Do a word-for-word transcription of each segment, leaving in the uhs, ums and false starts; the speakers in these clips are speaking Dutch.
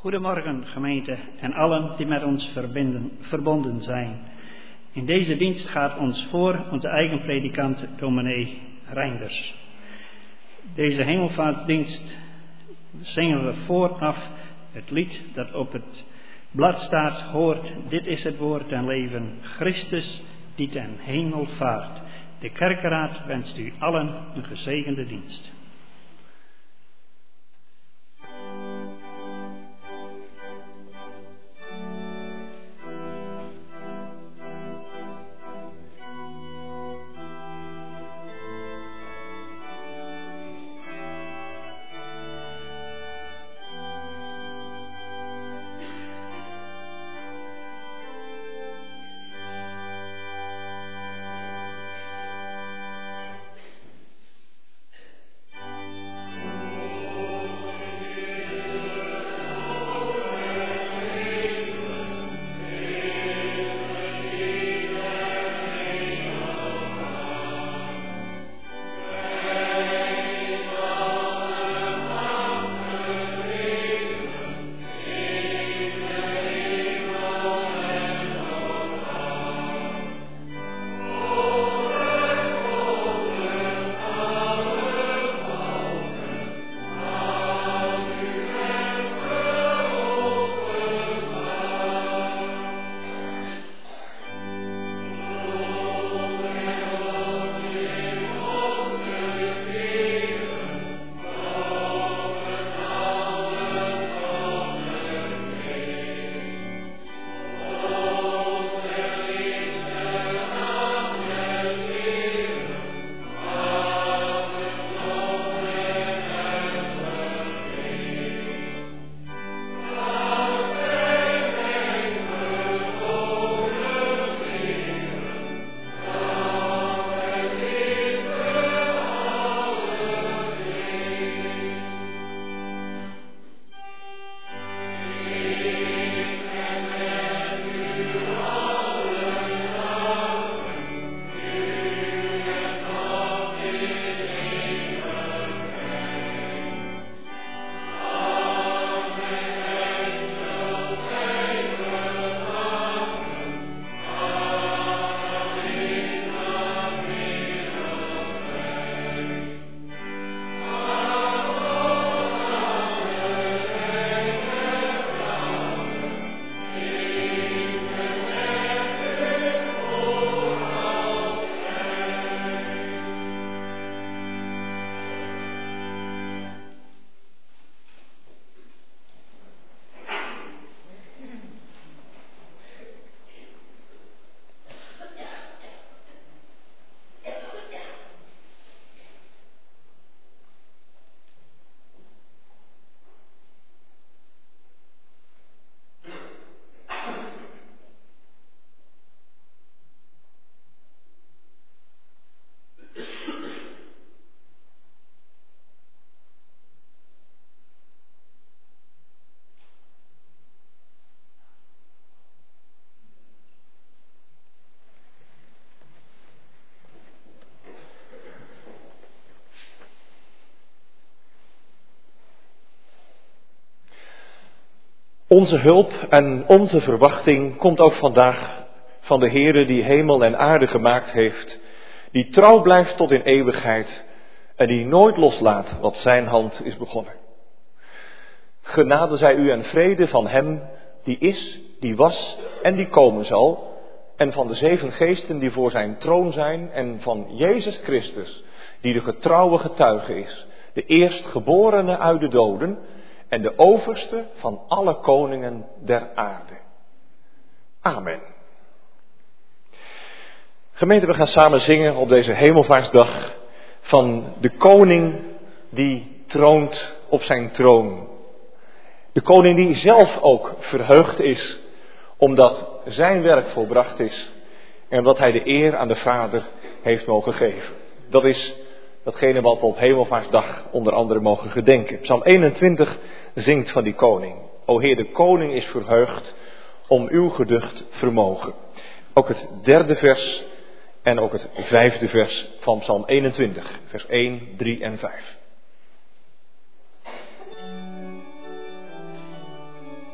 Goedemorgen gemeente en allen die met ons verbinden, verbonden zijn. In deze dienst gaat ons voor onze eigen predikant dominee Reinders. Deze hemelvaartsdienst zingen we vooraf het lied dat op het blad staat, hoort, dit is het woord en leven, Christus die ten hemel vaart. De kerkenraad wenst u allen een gezegende dienst. Onze hulp en onze verwachting komt ook vandaag van de Heere die hemel en aarde gemaakt heeft, die trouw blijft tot in eeuwigheid en die nooit loslaat wat zijn hand is begonnen. Genade zij u en vrede van hem die is, die was en die komen zal, en van de zeven geesten die voor zijn troon zijn, en van Jezus Christus, die de getrouwe getuige is, de eerstgeborene uit de doden en de overste van alle koningen der aarde. Amen. Gemeente, we gaan samen zingen op deze hemelvaartsdag van de koning die troont op zijn troon. De koning die zelf ook verheugd is, omdat zijn werk volbracht is en omdat hij de eer aan de Vader heeft mogen geven. Dat is datgene wat we op hemelvaartsdag onder andere mogen gedenken. Psalm eenentwintig zingt van die koning. O Heer, de koning is verheugd om uw geducht vermogen. Ook het derde vers en ook het vijfde vers van Psalm eenentwintig, vers één, drie en vijf.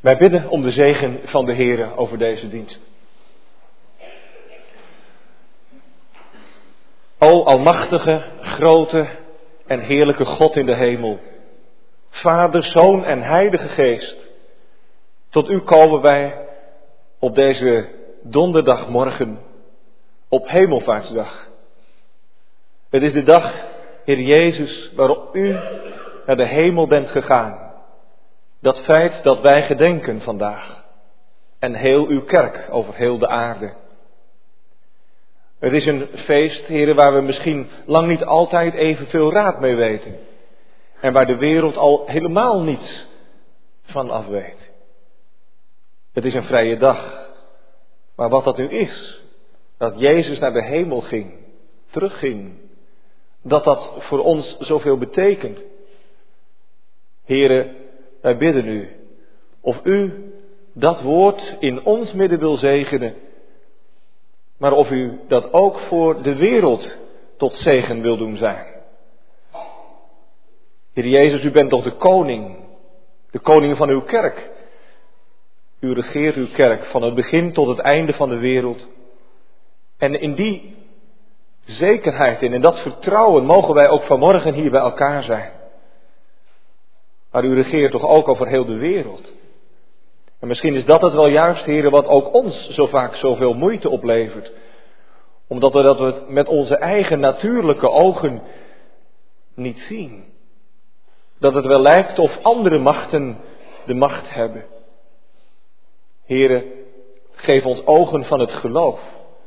Wij bidden om de zegen van de Heere over deze dienst. O almachtige, grote en heerlijke God in de hemel, Vader, Zoon en Heilige Geest, tot u komen wij op deze donderdagmorgen, op Hemelvaartsdag. Het is de dag, Heer Jezus, waarop u naar de hemel bent gegaan. Dat feit dat wij gedenken vandaag. En heel uw kerk over heel de aarde. Het is een feest, heren, waar we misschien lang niet altijd evenveel raad mee weten. En waar de wereld al helemaal niets van af weet. Het is een vrije dag. Maar wat dat nu is, dat Jezus naar de hemel ging, terugging, dat dat voor ons zoveel betekent. Heren, wij bidden u, of u dat woord in ons midden wil zegenen, maar of u dat ook voor de wereld tot zegen wil doen zijn. Heer Jezus, u bent toch de koning, de koning van uw kerk. U regeert uw kerk van het begin tot het einde van de wereld. En in die zekerheid en in dat vertrouwen mogen wij ook vanmorgen hier bij elkaar zijn. Maar u regeert toch ook over heel de wereld. En misschien is dat het wel juist, heren, wat ook ons zo vaak zoveel moeite oplevert. Omdat we dat we het met onze eigen natuurlijke ogen niet zien. Dat het wel lijkt of andere machten de macht hebben. Heren, geef ons ogen van het geloof.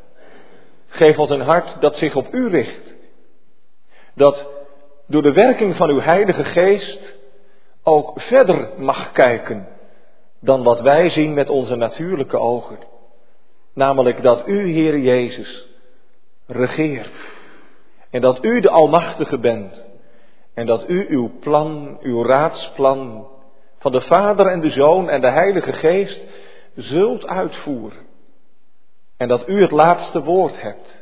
Geef ons een hart dat zich op u richt. Dat door de werking van uw Heilige Geest ook verder mag kijken dan wat wij zien met onze natuurlijke ogen. Namelijk dat u, Heer Jezus, regeert. En dat u de Almachtige bent. En dat u uw plan, uw raadsplan van de Vader en de Zoon en de Heilige Geest zult uitvoeren. En dat u het laatste woord hebt.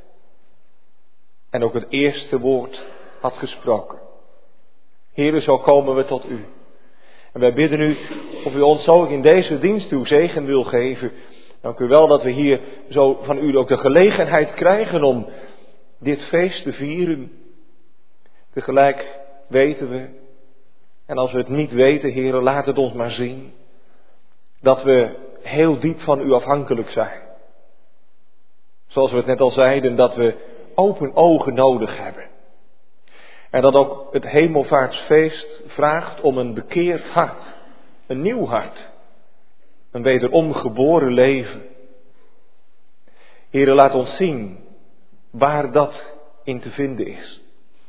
En ook het eerste woord had gesproken. Heere, zo komen we tot u. En wij bidden u of u ons zo in deze dienst uw zegen wil geven. Dank u wel dat we hier zo van u ook de gelegenheid krijgen om dit feest te vieren. Tegelijk weten we, en als we het niet weten, Heere, laat het ons maar zien, dat we heel diep van u afhankelijk zijn. Zoals we het net al zeiden, dat we open ogen nodig hebben. En dat ook het Hemelvaartsfeest vraagt om een bekeerd hart, een nieuw hart, een wederom geboren leven. Heere, laat ons zien waar dat in te vinden is.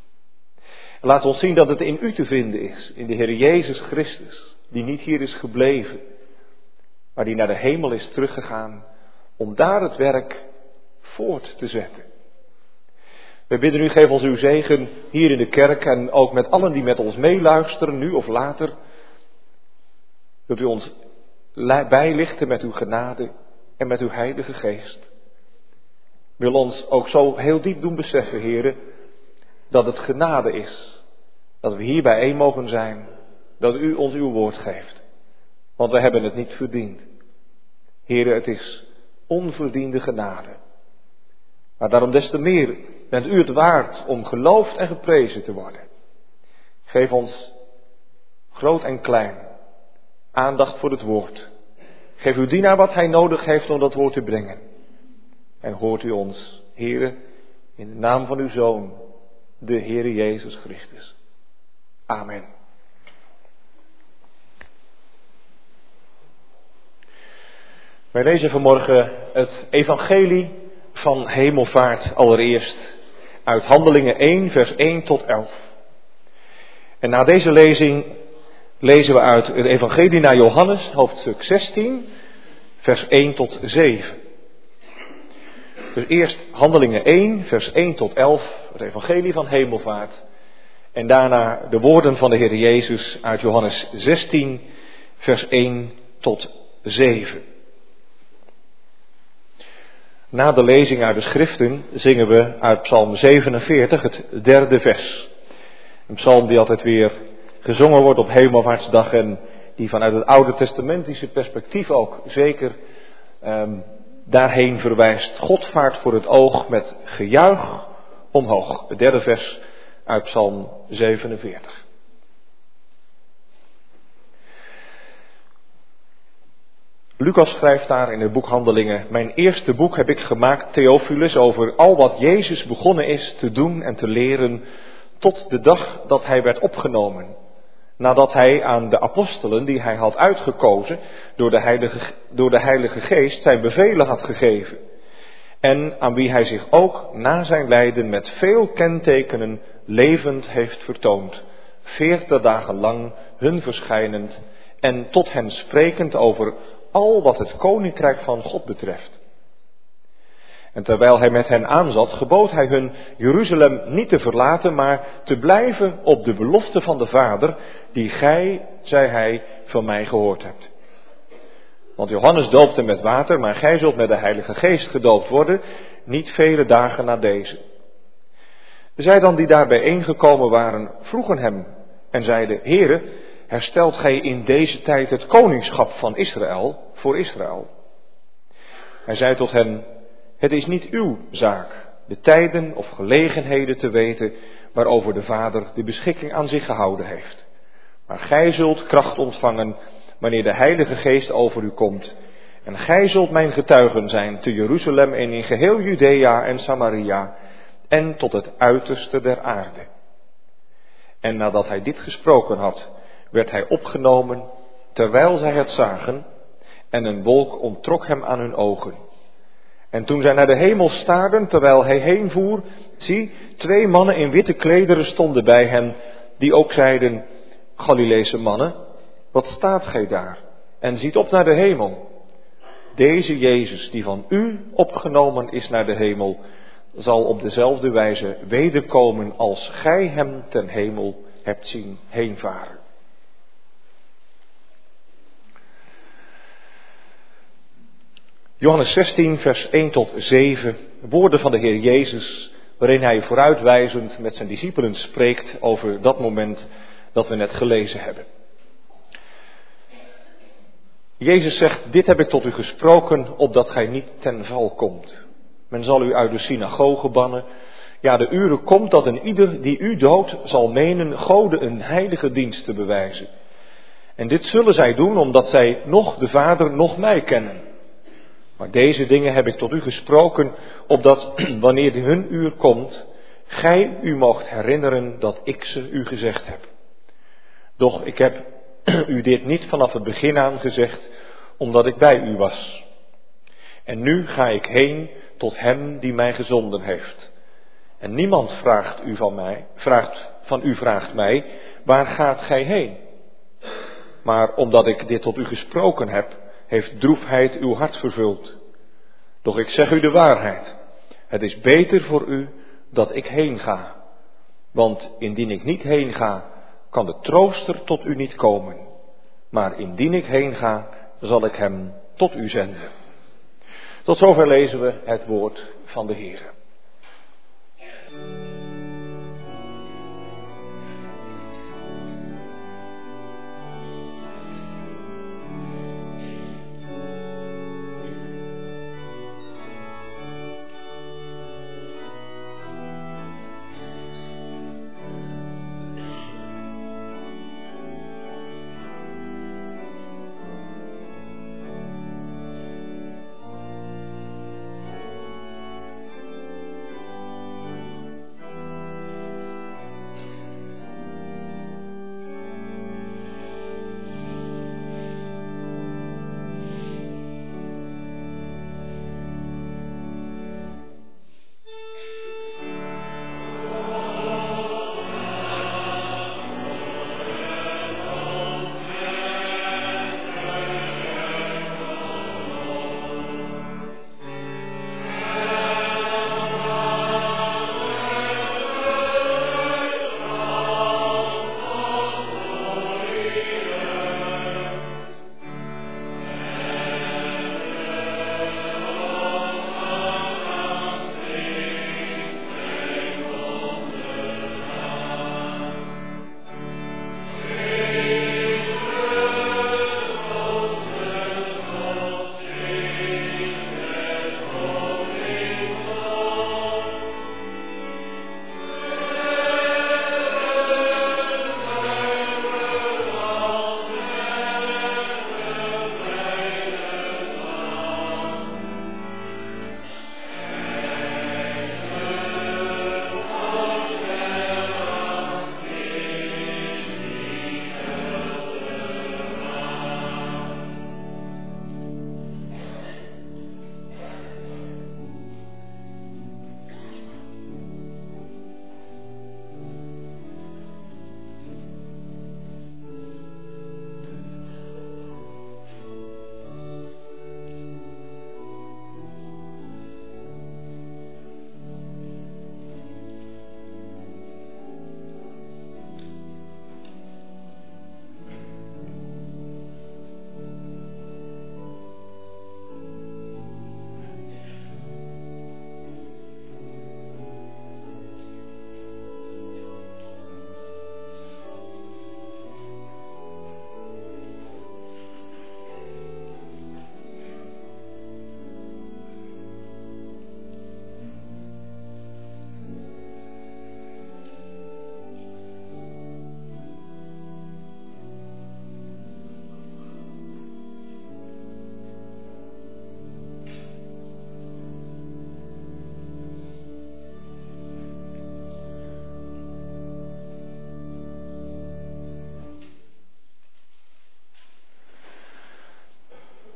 Laat ons zien dat het in u te vinden is, in de Heer Jezus Christus, die niet hier is gebleven, maar die naar de hemel is teruggegaan om daar het werk voort te zetten. We bidden u, geef ons uw zegen hier in de kerk en ook met allen die met ons meeluisteren, nu of later. Dat u ons bijlichten met uw genade en met uw Heilige Geest. Wil ons ook zo heel diep doen beseffen, Heere, dat het genade is. Dat we hier bijeen mogen zijn, dat u ons uw woord geeft. Want we hebben het niet verdiend. Heere, het is onverdiende genade. Maar daarom des te meer bent u het waard om geloofd en geprezen te worden. Geef ons, groot en klein, aandacht voor het woord. Geef uw dienaar wat hij nodig heeft om dat woord te brengen. En hoort u ons, Heere, in de naam van uw Zoon, de Heere Jezus Christus. Amen. Wij lezen vanmorgen het evangelie van hemelvaart allereerst uit Handelingen één, vers één tot elf. En na deze lezing lezen we uit het evangelie naar Johannes, hoofdstuk zestien, vers één tot zeven. Dus eerst Handelingen één, vers één tot elf, het evangelie van hemelvaart. En daarna de woorden van de Heer Jezus uit Johannes zestien, vers één tot zeven. Na de lezing uit de schriften zingen we uit Psalm zevenenveertig het derde vers. Een psalm die altijd weer gezongen wordt op Hemelvaartsdag en die vanuit het Oude Testamentische perspectief ook zeker um, daarheen verwijst. God vaart voor het oog met gejuich omhoog. Het derde vers uit Psalm zevenenveertig. Lucas schrijft daar in het boek Handelingen: mijn eerste boek heb ik gemaakt, Theophilus, over al wat Jezus begonnen is te doen en te leren tot de dag dat hij werd opgenomen. Nadat hij aan de apostelen die hij had uitgekozen door de Heilige, door de Heilige Geest zijn bevelen had gegeven. En aan wie hij zich ook na zijn lijden met veel kentekenen levend heeft vertoond. Veertig dagen lang hun verschijnend en tot hen sprekend over al wat het koninkrijk van God betreft. En terwijl hij met hen aanzat, gebood hij hun Jeruzalem niet te verlaten, maar te blijven op de belofte van de Vader, die gij, zei hij, van mij gehoord hebt. Want Johannes doopte met water, maar gij zult met de Heilige Geest gedoopt worden, niet vele dagen na deze. Zij dan die daar bijeengekomen waren, vroegen hem en zeiden: Heere, herstelt gij in deze tijd het koningschap van Israël voor Israël? Hij zei tot hen: het is niet uw zaak de tijden of gelegenheden te weten waarover de Vader de beschikking aan zich gehouden heeft. Maar gij zult kracht ontvangen wanneer de Heilige Geest over u komt. En gij zult mijn getuigen zijn te Jeruzalem en in geheel Judea en Samaria en tot het uiterste der aarde. En nadat hij dit gesproken had, werd hij opgenomen terwijl zij het zagen en een wolk onttrok hem aan hun ogen. En toen zij naar de hemel staarden terwijl hij heenvoer, zie, twee mannen in witte klederen stonden bij hen, die ook zeiden: Galileese mannen, wat staat gij daar en ziet op naar de hemel? Deze Jezus, die van u opgenomen is naar de hemel, zal op dezelfde wijze wederkomen als gij hem ten hemel hebt zien heenvaren. Johannes zestien, vers één tot zeven, woorden van de Heer Jezus, waarin hij vooruitwijzend met zijn discipelen spreekt over dat moment dat we net gelezen hebben. Jezus zegt: dit heb ik tot u gesproken, opdat gij niet ten val komt. Men zal u uit de synagoge bannen. Ja, de uren komt dat een ieder die u doodt zal menen Gode een heilige dienst te bewijzen. En dit zullen zij doen omdat zij nog de Vader nog mij kennen. Maar deze dingen heb ik tot u gesproken, opdat wanneer hun uur komt, gij u moogt herinneren dat ik ze u gezegd heb. Doch ik heb u dit niet vanaf het begin aan gezegd, omdat ik bij u was. En nu ga ik heen tot hem die mij gezonden heeft. En niemand vraagt u van mij, vraagt, van u vraagt mij, waar gaat gij heen? Maar omdat ik dit tot u gesproken heb, heeft droefheid uw hart vervuld. Doch ik zeg u de waarheid. Het is beter voor u dat ik heen ga. Want indien ik niet heen ga, kan de trooster tot u niet komen. Maar indien ik heen ga, zal ik hem tot u zenden. Tot zover lezen we het woord van de Heer.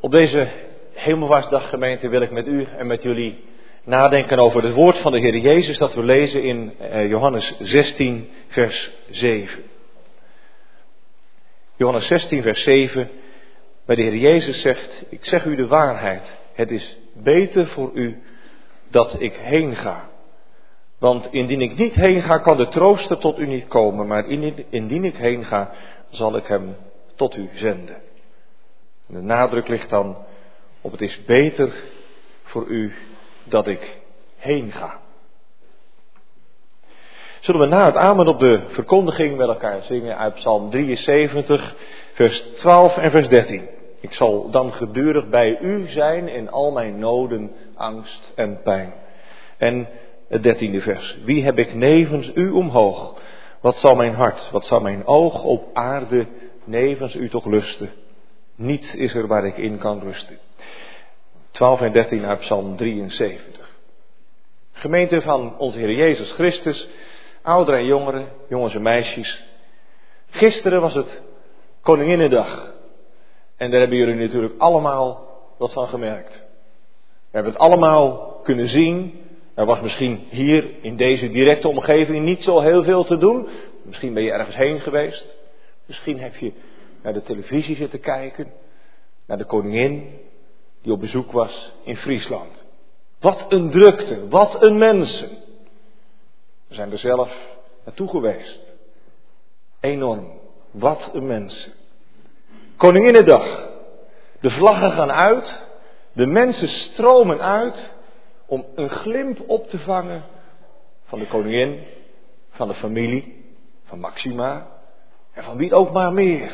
Op deze Hemelvaartsdag, gemeente, wil ik met u en met jullie nadenken over het woord van de Heer Jezus dat we lezen in Johannes zestien, vers zeven. Johannes zestien, vers zeven, waar de Heer Jezus zegt: ik zeg u de waarheid, het is beter voor u dat ik heen ga. Want indien ik niet heen ga, kan de trooster tot u niet komen, maar indien ik heen ga, zal ik hem tot u zenden. En de nadruk ligt dan op: het is beter voor u dat ik heen ga. Zullen we na het amen op de verkondiging met elkaar zingen uit Psalm drieënzeventig, vers twaalf en vers dertien. Ik zal dan gedurig bij u zijn in al mijn noden, angst en pijn. En het dertiende vers. Wie heb ik nevens u omhoog? Wat zal mijn hart, wat zal mijn oog op aarde nevens u toch lusten? Niets is er waar ik in kan rusten. twaalf en dertien uit Psalm drieënzeventig. Gemeente van onze Heer Jezus Christus, ouderen en jongeren, jongens en meisjes. Gisteren was het Koninginnedag. En daar hebben jullie natuurlijk allemaal wat van gemerkt. We hebben het allemaal kunnen zien. Er was misschien hier in deze directe omgeving niet zo heel veel te doen. Misschien ben je ergens heen geweest. Misschien heb je naar de televisie zitten kijken. Naar de koningin die op bezoek was in Friesland. Wat een drukte, wat een mensen. We zijn er zelf naartoe geweest. Enorm, wat een mensen. Koninginnedag. De vlaggen gaan uit. De mensen stromen uit om een glimp op te vangen van de koningin, van de familie, van Maxima en van wie ook maar meer.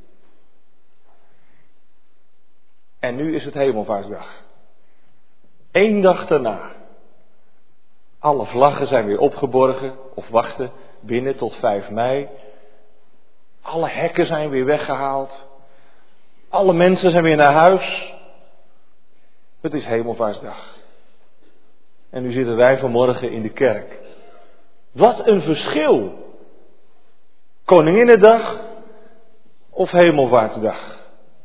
En nu is het Hemelvaartsdag. Eén dag daarna. Alle vlaggen zijn weer opgeborgen of wachten binnen tot vijf mei. Alle hekken zijn weer weggehaald. Alle mensen zijn weer naar huis. Het is Hemelvaartsdag. En nu zitten wij vanmorgen in de kerk. Wat een verschil. Koninginnedag of Hemelvaartsdag.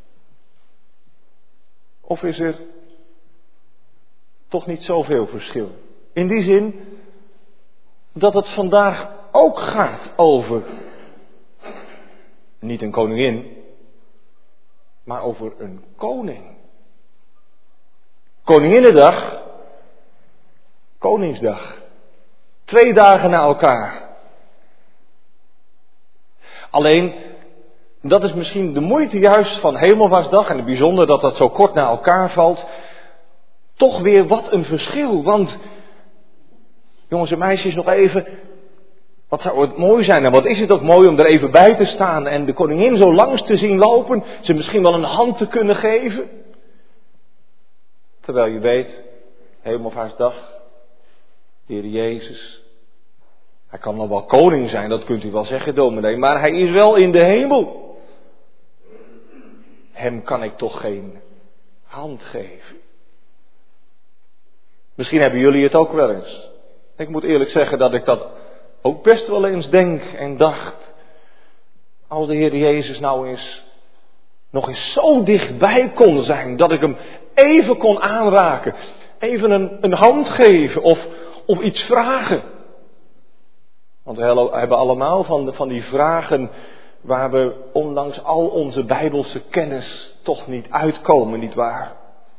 Of is er toch niet zoveel verschil? In die zin dat het vandaag ook gaat over niet een koningin, maar over een koning. Koninginnedag, Koningsdag. Twee dagen na elkaar. Alleen, dat is misschien de moeite juist van Hemelvaartsdag, en het bijzonder dat dat zo kort na elkaar valt. Toch weer wat een verschil, want jongens en meisjes, nog even, wat zou het mooi zijn en wat is het ook mooi om er even bij te staan en de koningin zo langs te zien lopen, ze misschien wel een hand te kunnen geven. Terwijl je weet, Hemelvaartsdag, Heer Jezus, hij kan nog wel koning zijn, dat kunt u wel zeggen, dominee, maar hij is wel in de hemel. Hem kan ik toch geen hand geven. Misschien hebben jullie het ook wel eens. Ik moet eerlijk zeggen dat ik dat ook best wel eens denk en dacht. Als de Heer Jezus nou eens nog eens zo dichtbij kon zijn, dat ik hem even kon aanraken. Even een, een hand geven of, of iets vragen. Want we hebben allemaal van, van die vragen waar we ondanks al onze bijbelse kennis toch niet uitkomen, nietwaar?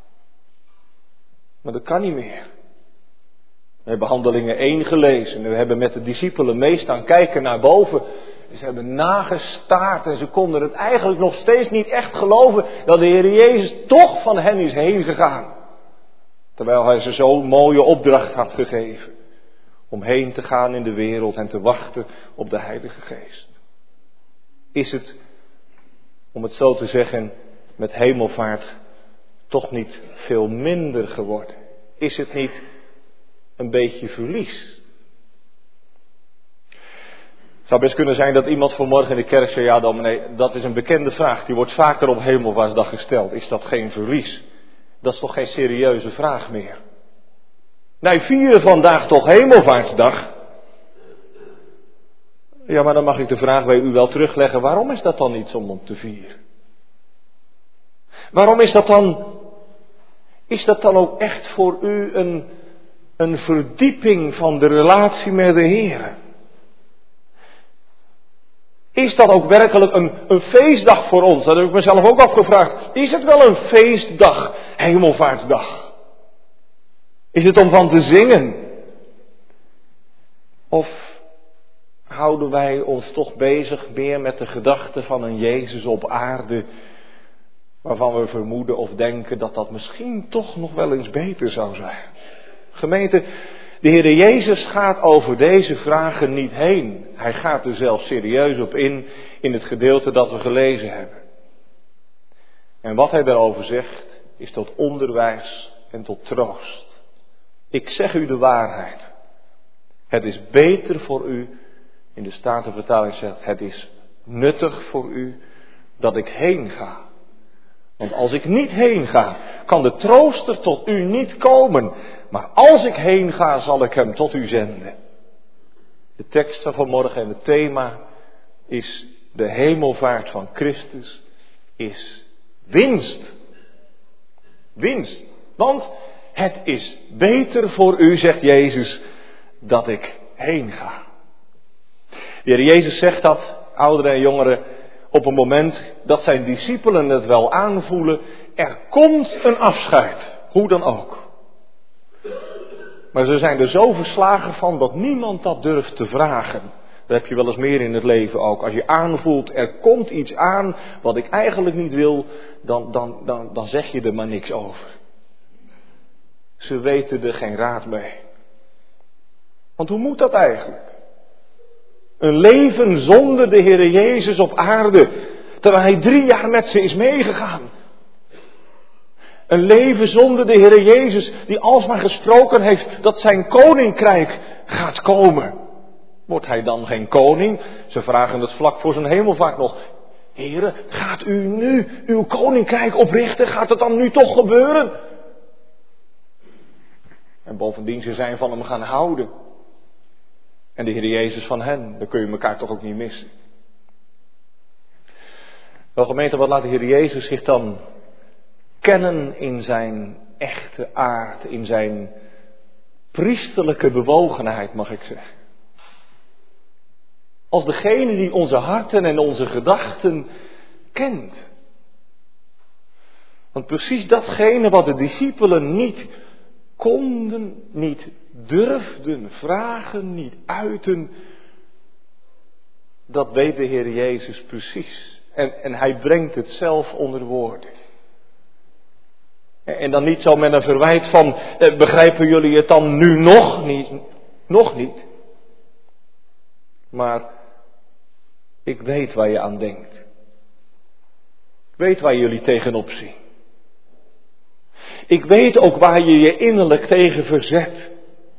Maar dat kan niet meer. We hebben Handelingen één gelezen. En we hebben met de discipelen mee staan kijken naar boven. Ze hebben nagestaard en ze konden het eigenlijk nog steeds niet echt geloven dat de Heer Jezus toch van hen is heen gegaan. Terwijl hij ze zo'n mooie opdracht had gegeven. Om heen te gaan in de wereld en te wachten op de Heilige Geest. Is het, om het zo te zeggen, met hemelvaart toch niet veel minder geworden? Is het niet een beetje verlies? Het zou best kunnen zijn dat iemand vanmorgen in de kerk zei, ja dominee, dat is een bekende vraag, die wordt vaker op Hemelvaartsdag gesteld. Is dat geen verlies? Dat is toch geen serieuze vraag meer? Wij vieren vandaag toch Hemelvaartsdag? Ja, maar dan mag ik de vraag bij u wel terugleggen, waarom is dat dan niet om om te vieren? Waarom is dat dan, is dat dan ook echt voor u een, een verdieping van de relatie met de Heer? Is dat ook werkelijk een, een feestdag voor ons? Dat heb ik mezelf ook afgevraagd. Is het wel een feestdag, Hemelvaartsdag? Is het om van te zingen? Of houden wij ons toch bezig meer met de gedachte van een Jezus op aarde, waarvan we vermoeden of denken dat dat misschien toch nog wel eens beter zou zijn? Gemeente, de Heer Jezus gaat over deze vragen niet heen. Hij gaat er zelfs serieus op in, in het gedeelte dat we gelezen hebben. En wat hij daarover zegt, is tot onderwijs en tot troost. Ik zeg u de waarheid. Het is beter voor u, in de Statenvertaling zegt, het is nuttig voor u dat ik heen ga. Want als ik niet heen ga, kan de trooster tot u niet komen. Maar als ik heen ga, zal ik hem tot u zenden. De tekst van vanmorgen en het thema is: de hemelvaart van Christus is winst. Winst. Want het is beter voor u, zegt Jezus, dat ik heen ga. De Heer Jezus zegt dat, ouderen en jongeren, op een moment dat zijn discipelen het wel aanvoelen. Er komt een afscheid, hoe dan ook. Maar ze zijn er zo verslagen van dat niemand dat durft te vragen. Dat heb je wel eens meer in het leven ook. Als je aanvoelt, er komt iets aan wat ik eigenlijk niet wil, dan, dan, dan, dan zeg je er maar niks over. Ze weten er geen raad mee. Want hoe moet dat eigenlijk? Een leven zonder de Heere Jezus op aarde, terwijl hij drie jaar met ze is meegegaan. Een leven zonder de Heere Jezus, die alsmaar gesproken heeft dat zijn koninkrijk gaat komen. Wordt hij dan geen koning? Ze vragen het vlak voor zijn hemelvaart nog. Heere, gaat u nu uw koninkrijk oprichten? Gaat het dan nu toch gebeuren? En bovendien, ze zijn van hem gaan houden. En de Heer Jezus van hen, dan kun je elkaar toch ook niet missen. Wel gemeente, wat laat de Heer Jezus zich dan kennen in zijn echte aard, in zijn priesterlijke bewogenheid, mag ik zeggen. Als degene die onze harten en onze gedachten kent. Want precies datgene wat de discipelen niet konden, niet durfden vragen, niet uiten, dat weet de Heer Jezus precies. En, en hij brengt het zelf onder woorden. En dan niet zo met een verwijt van, eh, begrijpen jullie het dan nu nog niet? Nog niet. Maar ik weet waar je aan denkt. Ik weet waar jullie tegenop zien. Ik weet ook waar je je innerlijk tegen verzet.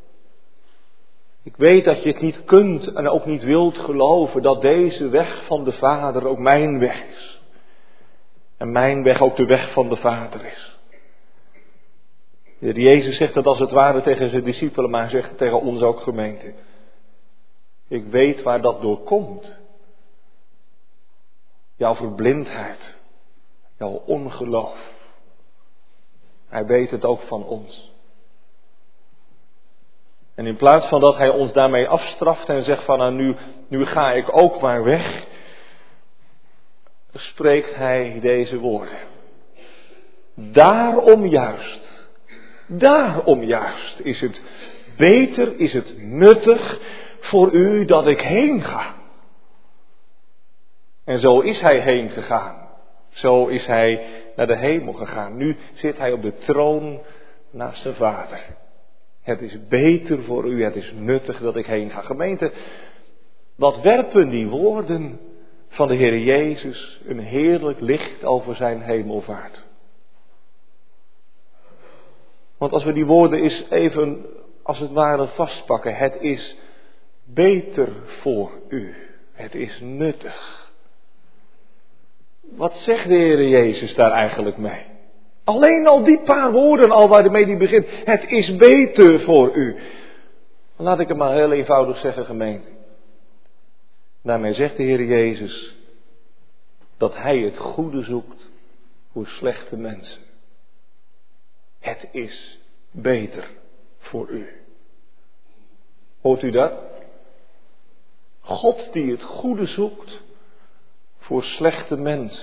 Ik weet dat je het niet kunt en ook niet wilt geloven dat deze weg van de Vader ook mijn weg is. En mijn weg ook de weg van de Vader is. De Heer Jezus zegt dat als het ware tegen zijn discipelen, maar hij zegt het tegen ons ook, gemeente. Ik weet waar dat door komt. Jouw verblindheid, jouw ongeloof. Hij weet het ook van ons. En in plaats van dat hij ons daarmee afstraft en zegt van nou nu, nu ga ik ook maar weg, spreekt hij deze woorden. Daarom juist, daarom juist is het beter, is het nuttig voor u dat ik heen ga. En zo is hij heen gegaan. Zo is hij naar de hemel gegaan. Nu zit hij op de troon naast zijn Vader. Het is beter voor u, het is nuttig dat ik heen ga. Gemeente, wat werpen die woorden van de Heer Jezus een heerlijk licht over zijn hemelvaart. Want als we die woorden eens even, als het ware, vastpakken. Het is beter voor u. Het is nuttig. Wat zegt de Heer Jezus daar eigenlijk mee? Alleen al die paar woorden al waarmee hij begint. Het is beter voor u. Laat ik het maar heel eenvoudig zeggen, gemeente. Daarmee zegt de Heer Jezus dat hij het goede zoekt voor slechte mensen. Het is beter voor u. Hoort u dat? God die het goede zoekt voor slechte mensen.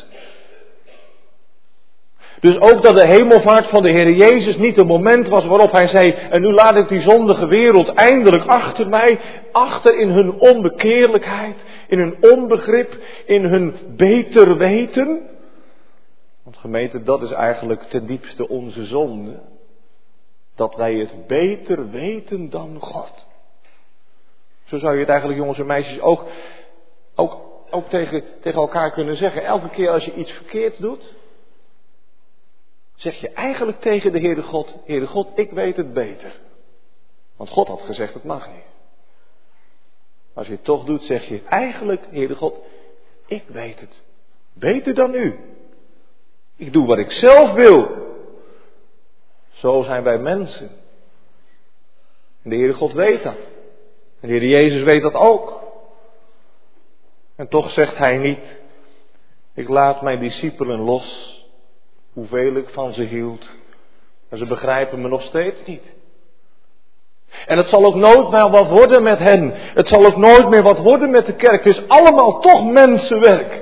Dus ook dat de hemelvaart van de Heer Jezus niet een moment was waarop hij zei, en nu laat ik die zondige wereld eindelijk achter mij, achter in hun onbekeerlijkheid, in hun onbegrip, in hun beter weten. Want gemeente, dat is eigenlijk ten diepste onze zonde. Dat wij het beter weten dan God. Zo zou je het eigenlijk, jongens en meisjes, ook, ook, ook tegen, tegen elkaar kunnen zeggen. Elke keer als je iets verkeerd doet, zeg je eigenlijk tegen de Heere God, Heere God, ik weet het beter. Want God had gezegd, het mag niet. Als je het toch doet, zeg je eigenlijk, Heere God, ik weet het beter dan u. Ik doe wat ik zelf wil. Zo zijn wij mensen. En de Heere God weet dat. En de Heer Jezus weet dat ook. En toch zegt hij niet, ik laat mijn discipelen los, hoeveel ik van ze hield. En ze begrijpen me nog steeds niet. En het zal ook nooit meer wat worden met hen. Het zal ook nooit meer wat worden met de kerk. Het is allemaal toch mensenwerk.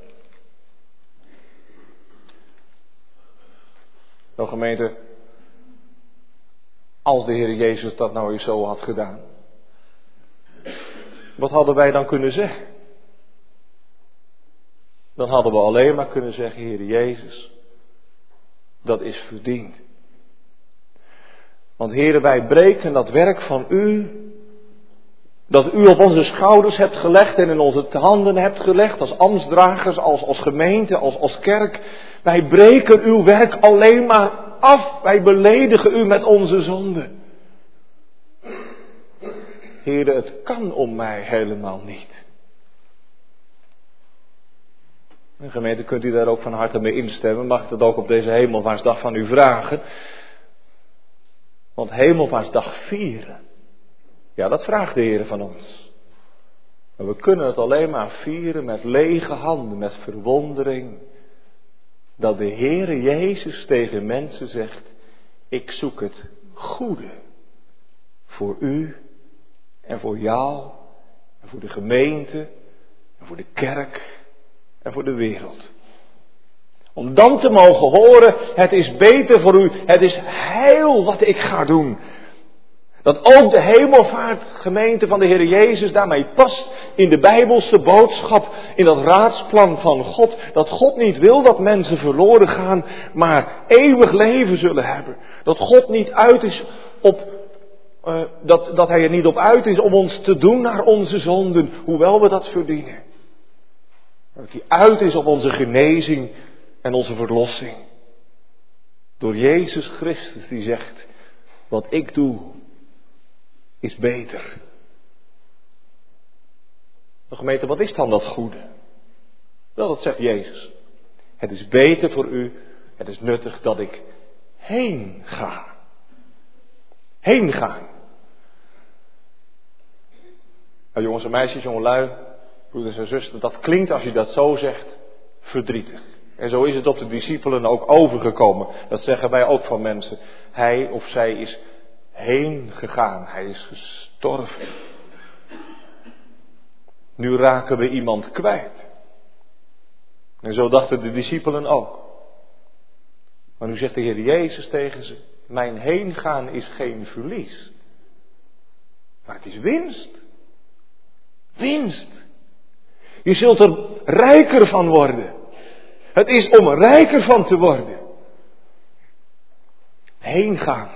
Nou gemeente, als de Heer Jezus dat nou eens zo had gedaan, wat hadden wij dan kunnen zeggen? Dan hadden we alleen maar kunnen zeggen, Heer Jezus, dat is verdiend. Want Heere, wij breken dat werk van u, dat u op onze schouders hebt gelegd en in onze handen hebt gelegd, als ambtsdragers, als, als gemeente, als, als kerk. Wij breken uw werk alleen maar af. Wij beledigen u met onze zonde. Heere, het kan om mij helemaal niet. En gemeente, kunt u daar ook van harte mee instemmen? Mag ik dat ook op deze hemelvaartsdag van u vragen? Want hemelvaartsdag vieren, ja, dat vraagt de Heer van ons. En we kunnen het alleen maar vieren met lege handen, met verwondering. Dat de Heere Jezus tegen mensen zegt, ik zoek het goede voor u en voor jou en voor de gemeente en voor de kerk en voor de wereld. Om dan te mogen horen, het is beter voor u, het is heil wat ik ga doen. Dat ook de hemelvaartgemeente van de Heer Jezus daarmee past in de Bijbelse boodschap, in dat raadsplan van God. Dat God niet wil dat mensen verloren gaan, maar eeuwig leven zullen hebben. Dat God niet uit is op, uh, dat, dat Hij er niet op uit is om ons te doen naar onze zonden, hoewel we dat verdienen. Dat Hij uit is op onze genezing en onze verlossing. Door Jezus Christus die zegt, wat ik doe is beter. De gemeente, wat is dan dat goede? Wel, dat zegt Jezus. Het is beter voor u, het is nuttig dat ik heen ga. Heen gaan. Nou, jongens en meisjes, jongelui, broeders en zusters, dat klinkt als je dat zo zegt, verdrietig. En zo is het op de discipelen ook overgekomen. Dat zeggen wij ook van mensen. Hij of zij is heen gegaan. Hij is gestorven. Nu raken we iemand kwijt. En zo dachten de discipelen ook. Maar nu zegt de Heer Jezus tegen ze, mijn heengaan is geen verlies. Maar het is winst. Winst. Je zult er rijker van worden. Het is om er rijker van te worden. Heen gaan.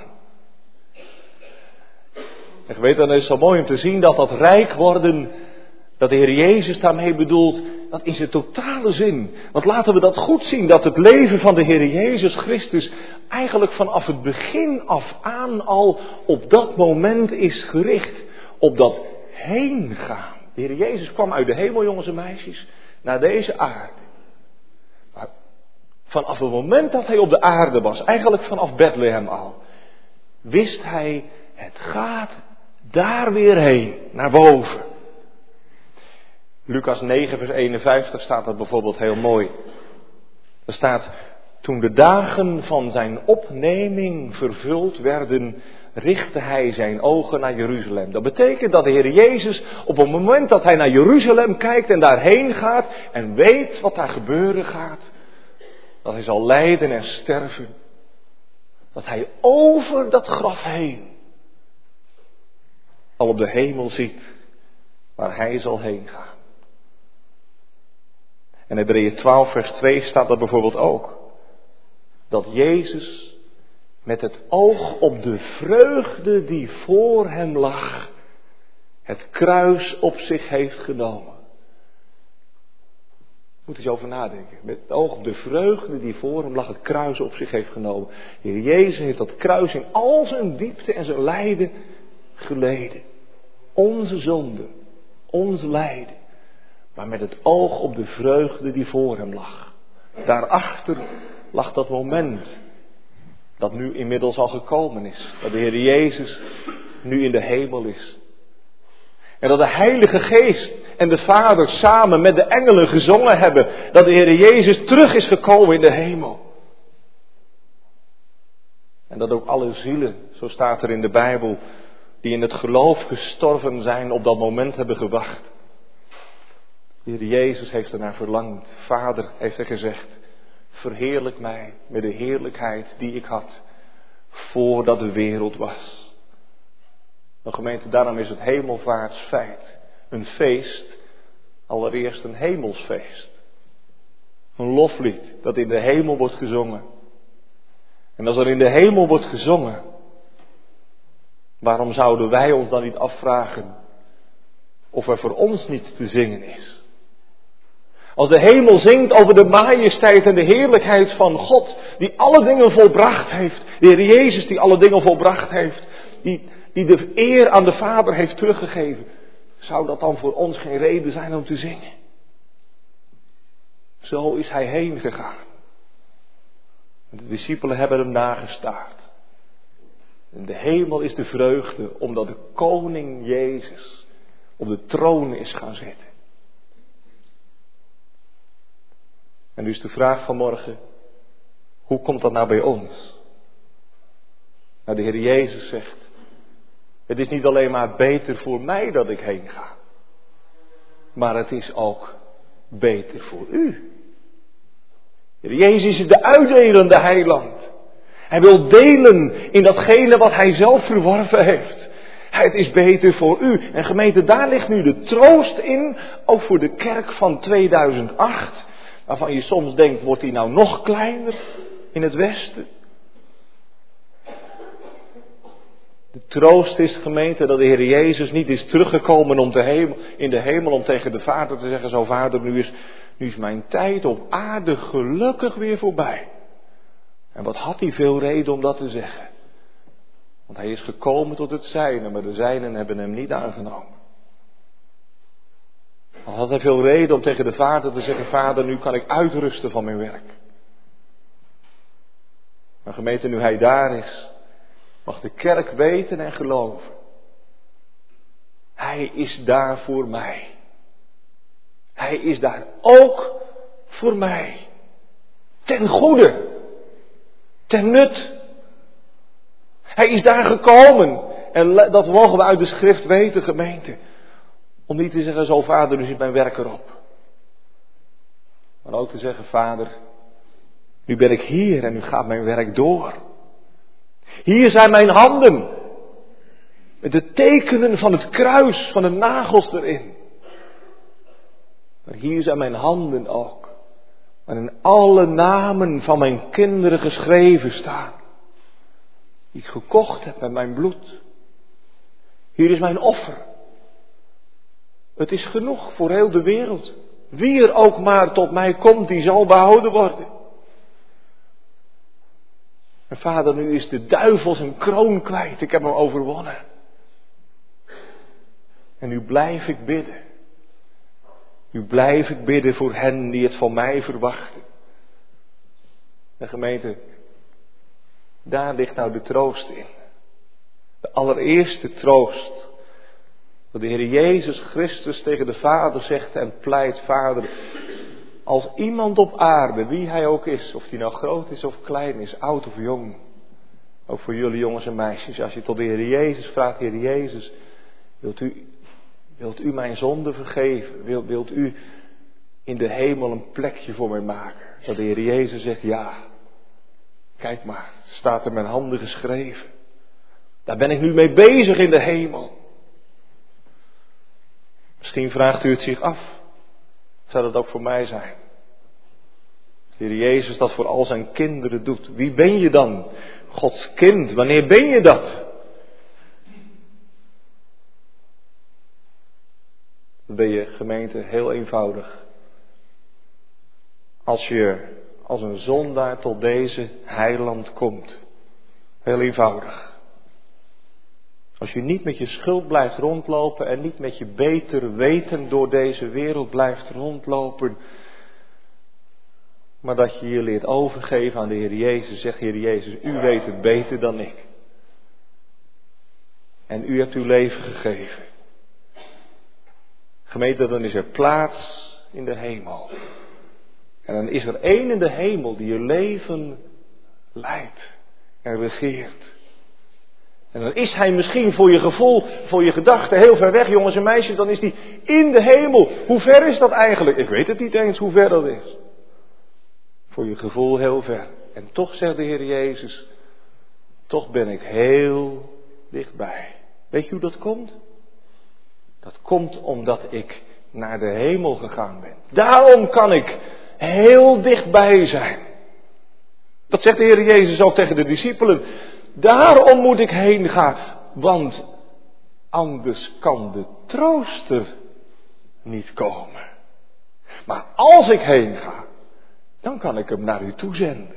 En weet dan is het zo mooi om te zien dat dat rijk worden, dat de Heer Jezus daarmee bedoelt, dat is de totale zin. Want laten we dat goed zien, dat het leven van de Heer Jezus Christus eigenlijk vanaf het begin af aan al op dat moment is gericht. Op dat heen gaan. De Heer Jezus kwam uit de hemel, jongens en meisjes, naar deze aarde. Maar vanaf het moment dat hij op de aarde was, eigenlijk vanaf Bethlehem al, wist hij, het gaat daar weer heen, naar boven. Lucas negen vers eenenvijftig staat dat bijvoorbeeld heel mooi. Er staat, Toen de dagen van zijn opneming vervuld werden, richtte hij zijn ogen naar Jeruzalem. Dat betekent dat de Heer Jezus op het moment dat hij naar Jeruzalem kijkt en daarheen gaat en weet wat daar gebeuren gaat, dat hij zal lijden en sterven, dat hij over dat graf heen al op de hemel ziet waar hij zal heen gaan. En in Hebreeën twaalf vers twee staat dat bijvoorbeeld ook. Dat Jezus met het oog op de vreugde die voor hem lag, het kruis op zich heeft genomen. Moet eens over nadenken. Met het oog op de vreugde die voor hem lag, het kruis op zich heeft genomen. De Heer Jezus heeft dat kruis in al zijn diepte en zijn lijden geleden. Onze zonde, ons lijden. Maar met het oog op de vreugde die voor hem lag. Daarachter lag dat moment dat nu inmiddels al gekomen is. Dat de Heer Jezus nu in de hemel is. En dat de Heilige Geest en de Vader samen met de engelen gezongen hebben. Dat de Heer Jezus terug is gekomen in de hemel. En dat ook alle zielen, zo staat er in de Bijbel, die in het geloof gestorven zijn, op dat moment hebben gewacht. De Heer Jezus heeft ernaar verlangd. Vader, heeft hij gezegd, verheerlijk mij met de heerlijkheid die ik had voordat de wereld was. Nou gemeente, daarom is het hemelvaartsfeit een feest, allereerst een hemelsfeest. Een loflied dat in de hemel wordt gezongen. En als er in de hemel wordt gezongen, waarom zouden wij ons dan niet afvragen of er voor ons niets te zingen is? Als de hemel zingt over de majesteit en de heerlijkheid van God, die alle dingen volbracht heeft. De Heer Jezus die alle dingen volbracht heeft. Die, die de eer aan de Vader heeft teruggegeven. Zou dat dan voor ons geen reden zijn om te zingen? Zo is hij heen gegaan. De discipelen hebben hem nagestaard. En de hemel is de vreugde, omdat de koning Jezus op de troon is gaan zitten. En nu is de vraag vanmorgen, hoe komt dat nou bij ons? Nou, de Heer Jezus zegt, het is niet alleen maar beter voor mij dat ik heen ga, maar het is ook beter voor u. De Heer Jezus is de uitdelende heiland. Hij wil delen in datgene wat hij zelf verworven heeft. Het is beter voor u. En gemeente, daar ligt nu de troost in, ook voor de kerk van tweeduizend acht. Waarvan je soms denkt, wordt die nou nog kleiner in het Westen? De troost is, gemeente, dat de Heer Jezus niet is teruggekomen om de hemel, in de hemel om tegen de Vader te zeggen, zo Vader, nu is, nu is mijn tijd op aarde gelukkig weer voorbij. En wat had hij veel reden om dat te zeggen? Want hij is gekomen tot het zijne, maar de zijnen hebben hem niet aangenomen. Al had hij veel reden om tegen de Vader te zeggen, Vader, nu kan ik uitrusten van mijn werk. Maar gemeente, nu hij daar is, mag de kerk weten en geloven. Hij is daar voor mij. Hij is daar ook voor mij. Ten goede. Ten nut. Hij is daar gekomen. En dat mogen we uit de schrift weten, gemeente. Om niet te zeggen, zo Vader, nu zit mijn werk erop. Maar ook te zeggen, Vader, nu ben ik hier en nu gaat mijn werk door. Hier zijn mijn handen. Met de tekenen van het kruis, van de nagels erin. Maar hier zijn mijn handen ook. Waarin alle namen van mijn kinderen geschreven staan. Die ik gekocht heb met mijn bloed. Hier is mijn offer. Het is genoeg voor heel de wereld. Wie er ook maar tot mij komt, die zal behouden worden. En Vader, nu is de duivel zijn kroon kwijt. Ik heb hem overwonnen. En nu blijf ik bidden. Nu blijf ik bidden voor hen die het van mij verwachten. En gemeente, daar ligt nou de troost in. De allereerste troost. Dat de Heer Jezus Christus tegen de Vader zegt en pleit, Vader, als iemand op aarde, wie hij ook is, of die nou groot is of klein is, oud of jong, ook voor jullie jongens en meisjes, als je tot de Heer Jezus vraagt, Heer Jezus, wilt u, wilt u mijn zonde vergeven? Wilt, wilt u in de hemel een plekje voor mij maken? Dat de Heer Jezus zegt, ja, kijk maar, staat er mijn handen geschreven. Daar ben ik nu mee bezig in de hemel. Misschien vraagt u het zich af. Zou dat ook voor mij zijn? De Heer Jezus dat voor al zijn kinderen doet. Wie ben je dan? Gods kind. Wanneer ben je dat? Dan ben je, gemeente, heel eenvoudig. Als je als een zondaar tot deze heiland komt. Heel eenvoudig. Als je niet met je schuld blijft rondlopen en niet met je beter weten door deze wereld blijft rondlopen. Maar dat je je leert overgeven aan de Heer Jezus. Zegt Heer Jezus, u weet het beter dan ik. En u hebt uw leven gegeven. Gemeente, dan is er plaats in de hemel. En dan is er één in de hemel die je leven leidt en regeert. En dan is hij misschien voor je gevoel, voor je gedachten heel ver weg, jongens en meisjes. Dan is hij in de hemel. Hoe ver is dat eigenlijk? Ik weet het niet eens hoe ver dat is. Voor je gevoel heel ver. En toch zegt de Heer Jezus, toch ben ik heel dichtbij. Weet je hoe dat komt? Dat komt omdat ik naar de hemel gegaan ben. Daarom kan ik heel dichtbij zijn. Dat zegt de Heer Jezus ook tegen de discipelen. Daarom moet ik heen gaan, want anders kan de trooster niet komen. Maar als ik heen ga, dan kan ik hem naar u toezenden.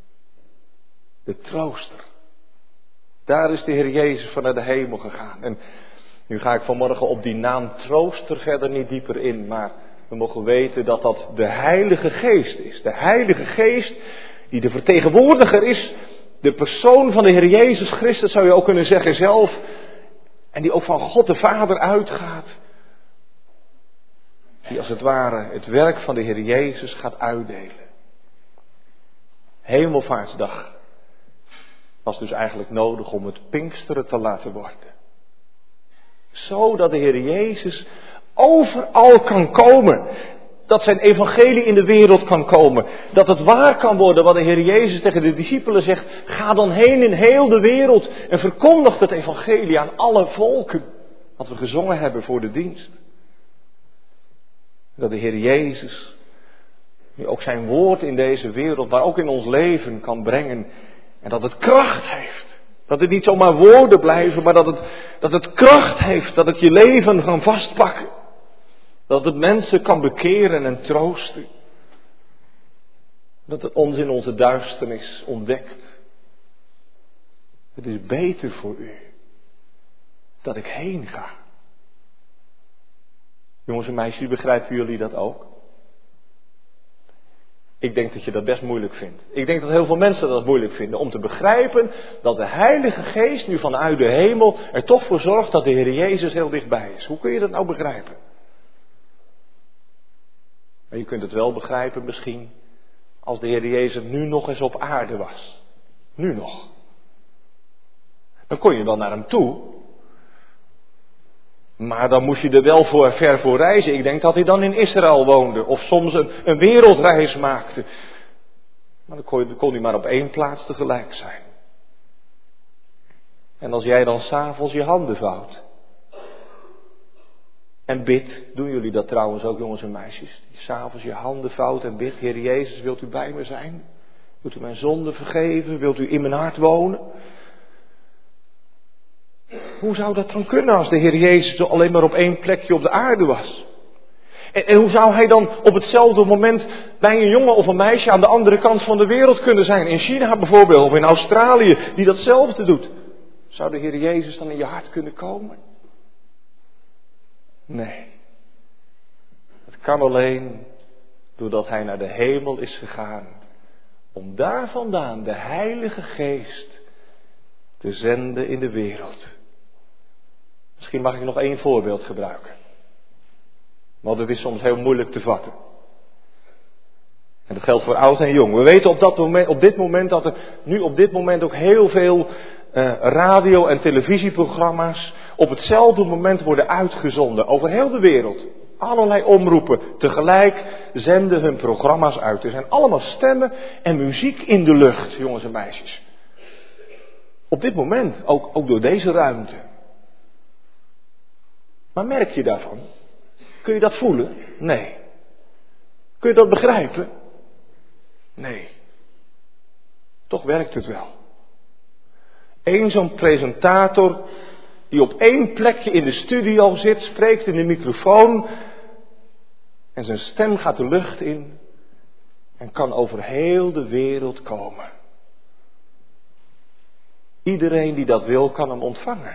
De trooster. Daar is de Heer Jezus van naar de hemel gegaan. En nu ga ik vanmorgen op die naam trooster verder niet dieper in, maar we mogen weten dat dat de Heilige Geest is. De Heilige Geest die de vertegenwoordiger is. De persoon van de Heer Jezus Christus zou je ook kunnen zeggen zelf. En die ook van God de Vader uitgaat. Die als het ware het werk van de Heer Jezus gaat uitdelen. Hemelvaartsdag was dus eigenlijk nodig om het Pinksteren te laten worden. Zodat de Heer Jezus overal kan komen. Dat zijn evangelie in de wereld kan komen. Dat het waar kan worden wat de Heer Jezus tegen de discipelen zegt. Ga dan heen in heel de wereld en verkondig het evangelie aan alle volken. Wat we gezongen hebben voor de dienst. Dat de Heer Jezus nu ook zijn woord in deze wereld, maar ook in ons leven kan brengen. En dat het kracht heeft. Dat het niet zomaar woorden blijven, maar dat het, dat het kracht heeft. Dat het je leven kan vastpakken. Dat het mensen kan bekeren en troosten. Dat het ons in onze duisternis ontdekt. Het is beter voor u dat ik heen ga. Jongens en meisjes, begrijpen jullie dat ook? Ik denk dat je dat best moeilijk vindt. Ik denk dat heel veel mensen dat moeilijk vinden. Om te begrijpen dat de Heilige Geest nu vanuit de hemel er toch voor zorgt dat de Heer Jezus heel dichtbij is. Hoe kun je dat nou begrijpen? Maar je kunt het wel begrijpen misschien als de Heer Jezus nu nog eens op aarde was. Nu nog. Dan kon je wel naar hem toe. Maar dan moest je er wel voor, ver voor reizen. Ik denk dat hij dan in Israël woonde. Of soms een, een wereldreis maakte. Maar dan kon, je, kon hij maar op één plaats tegelijk zijn. En als jij dan 's avonds je handen vouwt. En bidt. Doen jullie dat trouwens ook, jongens en meisjes? Die 's avonds je handen vouwt en bidt. Heer Jezus, wilt u bij me zijn? Wilt u mijn zonde vergeven? Wilt u in mijn hart wonen? Hoe zou dat dan kunnen als de Heer Jezus alleen maar op één plekje op de aarde was? En, en hoe zou hij dan op hetzelfde moment bij een jongen of een meisje aan de andere kant van de wereld kunnen zijn? In China bijvoorbeeld of in Australië die datzelfde doet. Zou de Heer Jezus dan in je hart kunnen komen? Nee. Het kan alleen doordat hij naar de hemel is gegaan. Om daar vandaan de Heilige Geest te zenden in de wereld. Misschien mag ik nog één voorbeeld gebruiken. Want het is soms heel moeilijk te vatten. En dat geldt voor oud en jong. We weten op, dat moment, op dit moment dat er nu op dit moment ook heel veel uh, radio- en televisieprogramma's op hetzelfde moment worden uitgezonden over heel de wereld. Allerlei omroepen tegelijk zenden hun programma's uit. Er zijn allemaal stemmen en muziek in de lucht, jongens en meisjes. Op dit moment, ook, ook door deze ruimte. Maar merk je daarvan? Kun je dat voelen? Nee. Kun je dat begrijpen? Nee. Toch werkt het wel. Eén zo'n presentator die op één plekje in de studio zit, spreekt in de microfoon en zijn stem gaat de lucht in en kan over heel de wereld komen. Iedereen die dat wil, kan hem ontvangen.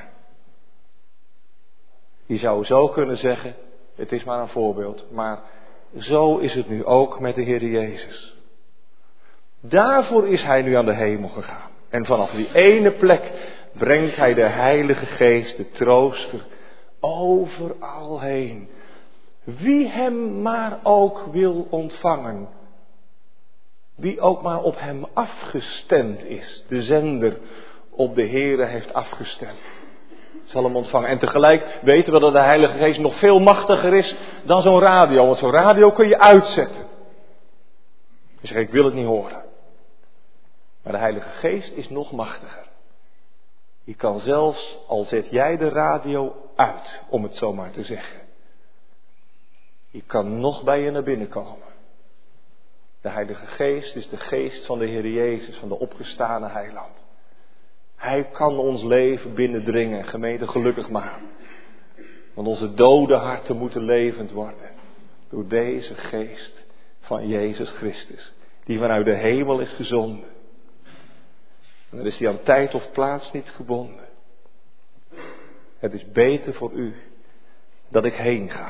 Je zou zo kunnen zeggen, het is maar een voorbeeld, maar zo is het nu ook met de Heer Jezus. Daarvoor is Hij nu aan de hemel gegaan. En vanaf die ene plek brengt Hij de Heilige Geest, de trooster, overal heen. Wie Hem maar ook wil ontvangen. Wie ook maar op Hem afgestemd is. De zender op de Heere heeft afgestemd. Zal Hem ontvangen. En tegelijk weten we dat de Heilige Geest nog veel machtiger is dan zo'n radio. Want zo'n radio kun je uitzetten. Je zegt, ik wil het niet horen. Maar de Heilige Geest is nog machtiger. Je kan zelfs, al zet jij de radio uit, om het zo maar te zeggen. Je kan nog bij je naar binnen komen. De Heilige Geest is de geest van de Heer Jezus, van de opgestane heiland. Hij kan ons leven binnendringen, gemeente gelukkig maken. Want onze dode harten moeten levend worden. Door deze geest van Jezus Christus. Die vanuit de hemel is gezonden. En dan is die aan tijd of plaats niet gebonden. Het is beter voor u dat ik heen ga.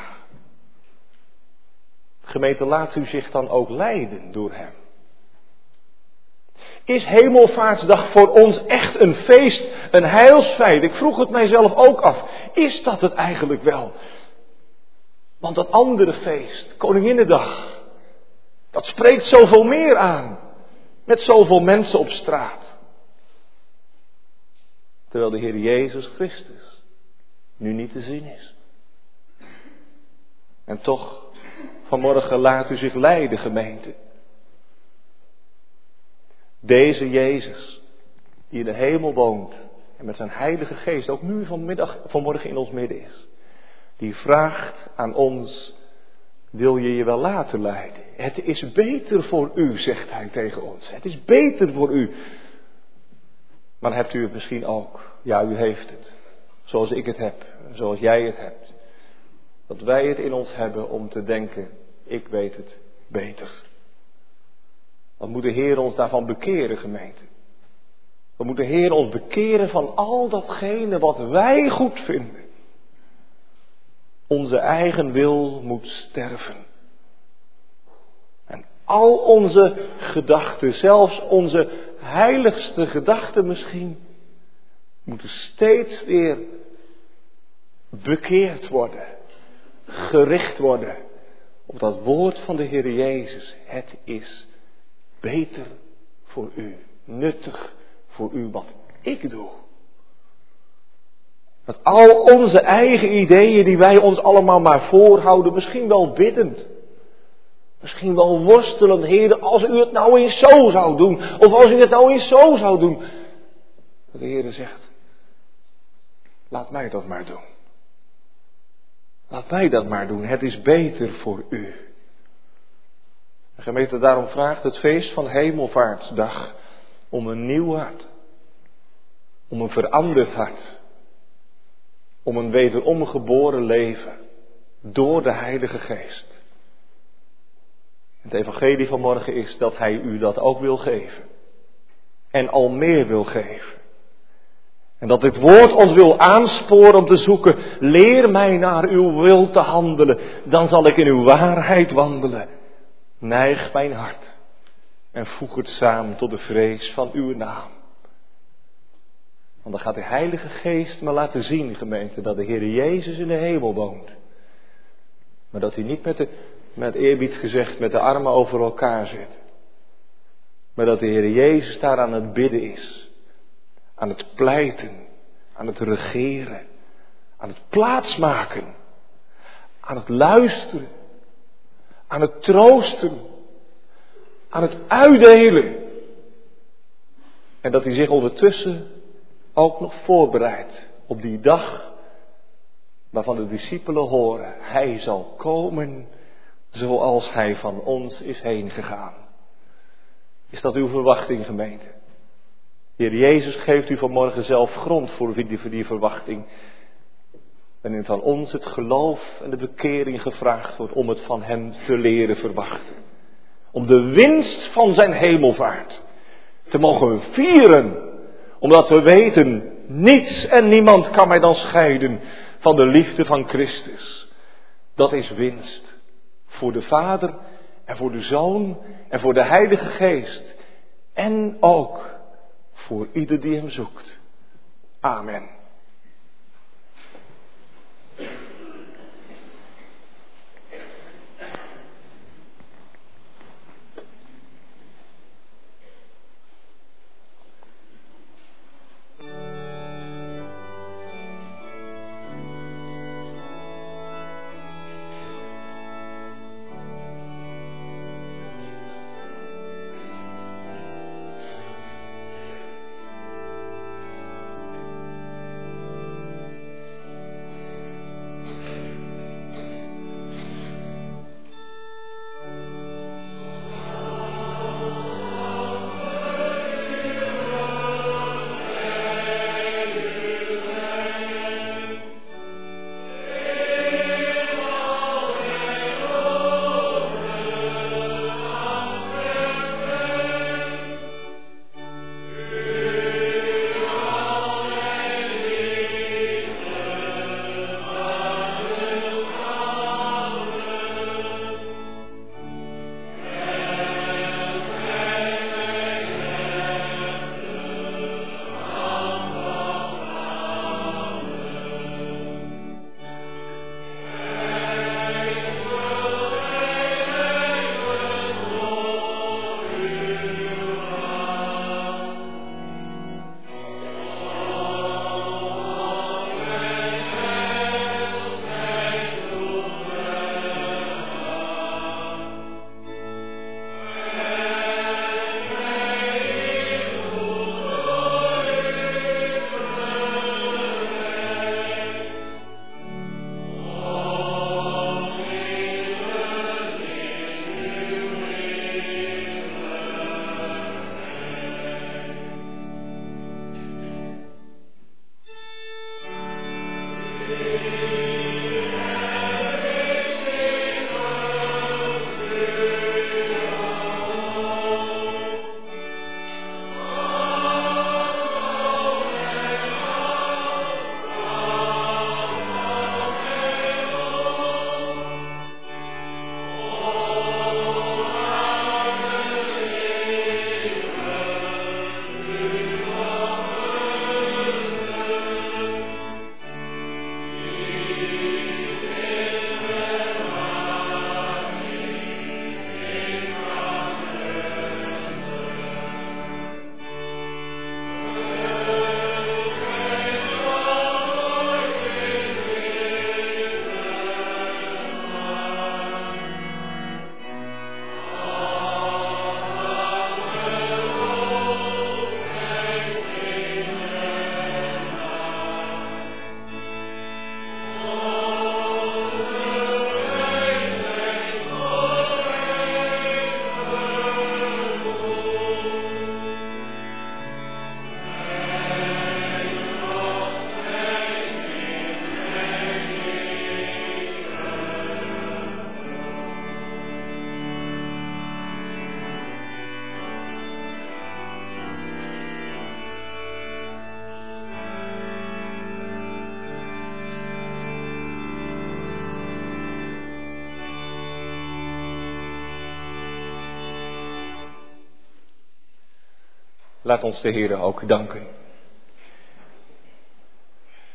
Gemeente, laat u zich dan ook leiden door Hem. Is Hemelvaartsdag voor ons echt een feest, een heilsfeit? Ik vroeg het mijzelf ook af. Is dat het eigenlijk wel? Want dat andere feest, Koninginnedag, dat spreekt zoveel meer aan. Met zoveel mensen op straat. Terwijl de Heer Jezus Christus nu niet te zien is. En toch, vanmorgen laat u zich leiden, gemeente. Deze Jezus, die in de hemel woont en met zijn Heilige Geest ook nu vanmiddag, vanmorgen in ons midden is. Die vraagt aan ons, wil je je wel laten leiden? Het is beter voor u, zegt Hij tegen ons. Het is beter voor u. Maar dan hebt u het misschien ook. Ja, u heeft het. Zoals ik het heb. Zoals jij het hebt. Dat wij het in ons hebben om te denken, ik weet het beter. Wat moet de Heer ons daarvan bekeren, gemeente? Wat moet de Heer ons bekeren van al datgene wat wij goed vinden? Onze eigen wil moet sterven. En al onze gedachten, zelfs onze heiligste gedachten misschien, moeten steeds weer bekeerd worden. Gericht worden op dat woord van de Heer Jezus. Het is beter voor u, nuttig voor u wat ik doe. Dat al onze eigen ideeën die wij ons allemaal maar voorhouden, misschien wel biddend. Misschien wel worstelend, Heer, als u het nou eens zo zou doen. Of als u het nou eens zo zou doen. Dat de Heer zegt, laat mij dat maar doen. Laat mij dat maar doen, het is beter voor u. De gemeente daarom vraagt het feest van Hemelvaartsdag om een nieuw hart. Om een veranderd hart. Om een wederom geboren leven. Door de Heilige Geest. Het evangelie van morgen is dat Hij u dat ook wil geven. En al meer wil geven. En dat dit woord ons wil aansporen om te zoeken. Leer mij naar uw wil te handelen. Dan zal ik in uw waarheid wandelen. Neig mijn hart. En voeg het samen tot de vrees van uw naam. Want dan gaat de Heilige Geest me laten zien, gemeente, dat de Heer Jezus in de hemel woont. Maar dat hij niet met de met eerbied gezegd, met de armen over elkaar zitten. Maar dat de Heer Jezus daar aan het bidden is. Aan het pleiten. Aan het regeren. Aan het plaatsmaken. Aan het luisteren. Aan het troosten. Aan het uitdelen. En dat hij zich ondertussen ook nog voorbereidt op die dag waarvan de discipelen horen. Hij zal komen zoals hij van ons is heen gegaan. Is dat uw verwachting, gemeente? Heer Jezus geeft u vanmorgen zelf grond voor die, voor die verwachting. En van ons het geloof en de bekering gevraagd wordt om het van hem te leren verwachten. Om de winst van zijn hemelvaart te mogen vieren. Omdat we weten, niets en niemand kan mij dan scheiden van de liefde van Christus. Dat is winst. Voor de Vader en voor de Zoon en voor de Heilige Geest. En ook voor ieder die hem zoekt. Amen. Laat ons de Heer ook danken.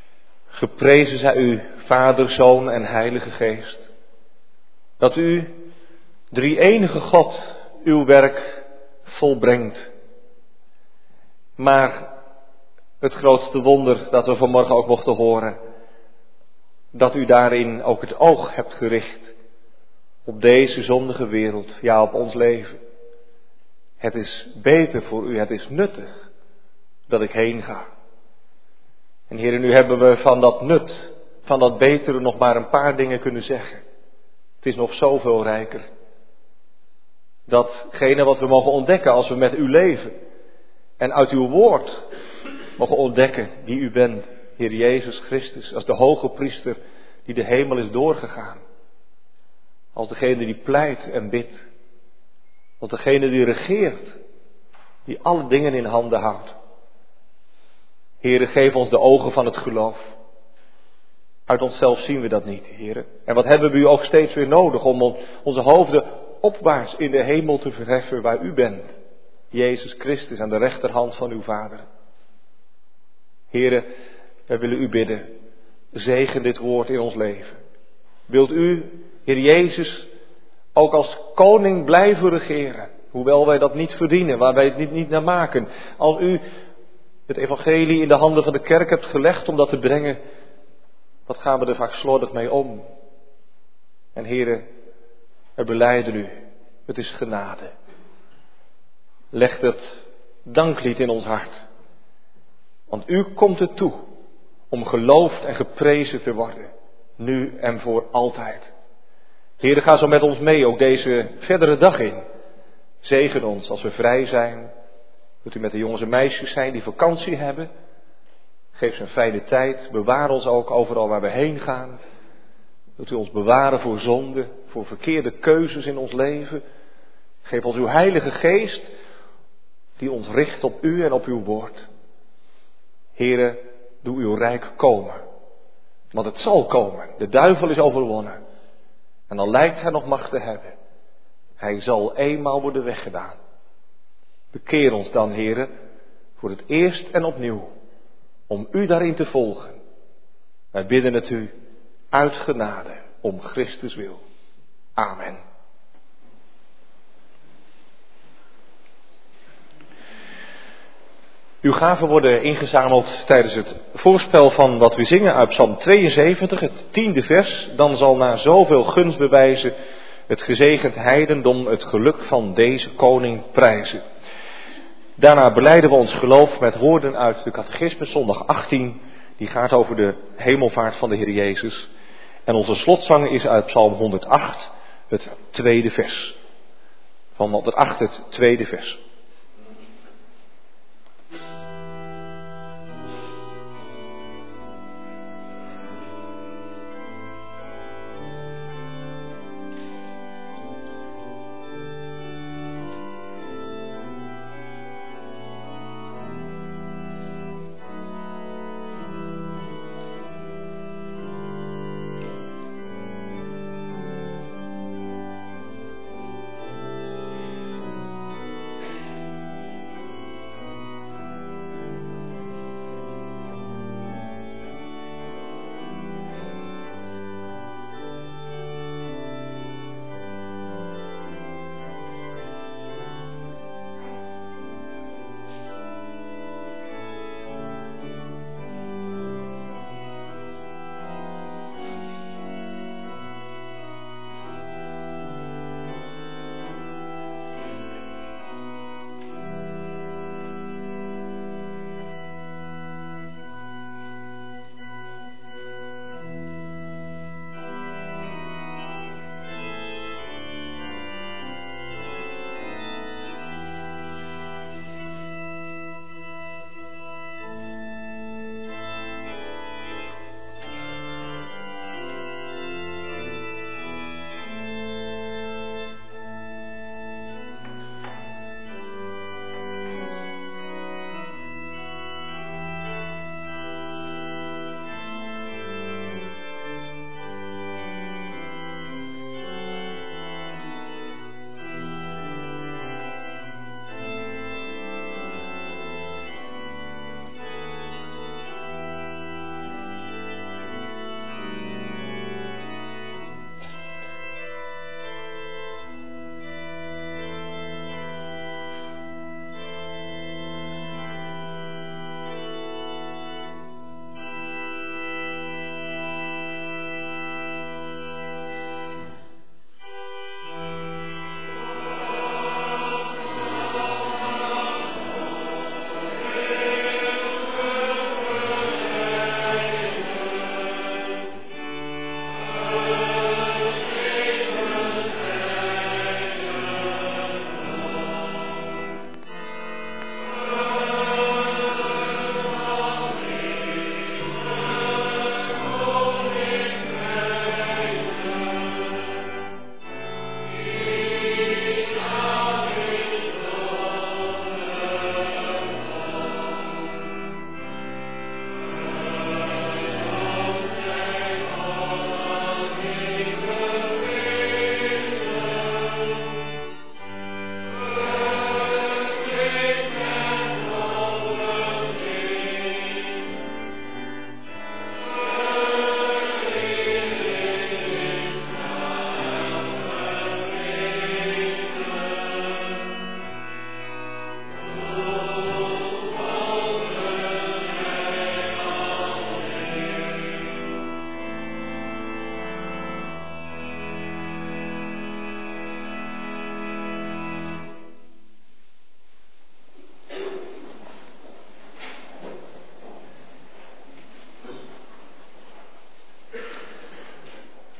Geprezen zij u, Vader, Zoon en Heilige Geest. Dat u Drie-enige God uw werk volbrengt. Maar het grootste wonder dat we vanmorgen ook mochten horen, dat u daarin ook het oog hebt gericht op deze zondige wereld, ja op ons leven. Het is beter voor u, het is nuttig dat ik heen ga. En Heer, nu hebben we van dat nut, van dat betere nog maar een paar dingen kunnen zeggen. Het is nog zoveel rijker. Datgene wat we mogen ontdekken als we met u leven en uit uw woord mogen ontdekken wie u bent, Heer Jezus Christus, als de hoge priester die de hemel is doorgegaan. Als degene die pleit en bidt. Als degene die regeert, die alle dingen in handen houdt. Heere, geef ons de ogen van het geloof. Uit onszelf zien we dat niet, Heere. En wat hebben we u ook steeds weer nodig om onze hoofden opwaarts in de hemel te verheffen waar u bent. Jezus Christus aan de rechterhand van uw Vader. Heere, wij willen u bidden. Zegen dit woord in ons leven. Wilt u, Heer Jezus, ook als koning blijven regeren. Hoewel wij dat niet verdienen, waar wij het niet, niet naar maken. Als u het evangelie in de handen van de kerk hebt gelegd om dat te brengen, wat gaan we er vaak slordig mee om? En Heere, we belijden u. Het is genade. Leg het danklied in ons hart. Want u komt het toe om geloofd en geprezen te worden. Nu en voor altijd. Heere, ga zo met ons mee, ook deze verdere dag in. Zegen ons als we vrij zijn. Dat u met de jongens en meisjes zijn die vakantie hebben. Geef ze een fijne tijd. Bewaar ons ook overal waar we heen gaan. Dat u ons bewaren voor zonde, voor verkeerde keuzes in ons leven. Geef ons uw heilige geest die ons richt op u en op uw woord. Heere, doe uw rijk komen. Want het zal komen. De duivel is overwonnen. En dan lijkt hij nog macht te hebben. Hij zal eenmaal worden weggedaan. Bekeer ons dan, Heere, voor het eerst en opnieuw, om u daarin te volgen. Wij bidden het u uit genade, om Christus wil. Amen. Uw gaven worden ingezameld tijdens het voorspel van wat we zingen uit Psalm tweeënzeventig, het tiende vers. Dan zal na zoveel gunstbewijzen het gezegend heidendom het geluk van deze koning prijzen. Daarna belijden we ons geloof met woorden uit de catechismus zondag achttien. Die gaat over de hemelvaart van de Heer Jezus. En onze slotzang is uit Psalm honderdacht, het tweede vers. Van honderdacht, het tweede vers.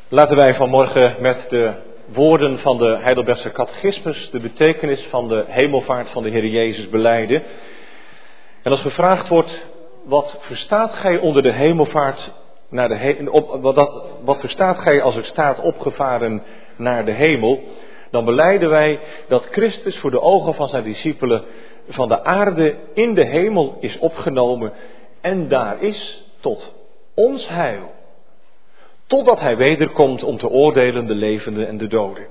Laten wij vanmorgen met de woorden van de Heidelbergse catechismus de betekenis van de hemelvaart van de Heer Jezus belijden. En als gevraagd wordt, wat verstaat gij onder de hemelvaart naar de he- op, wat, dat, wat verstaat gij als er staat opgevaren naar de hemel? Dan belijden wij dat Christus voor de ogen van zijn discipelen van de aarde in de hemel is opgenomen en daar is tot ons heil. Totdat hij wederkomt om te oordelen de levenden en de doden.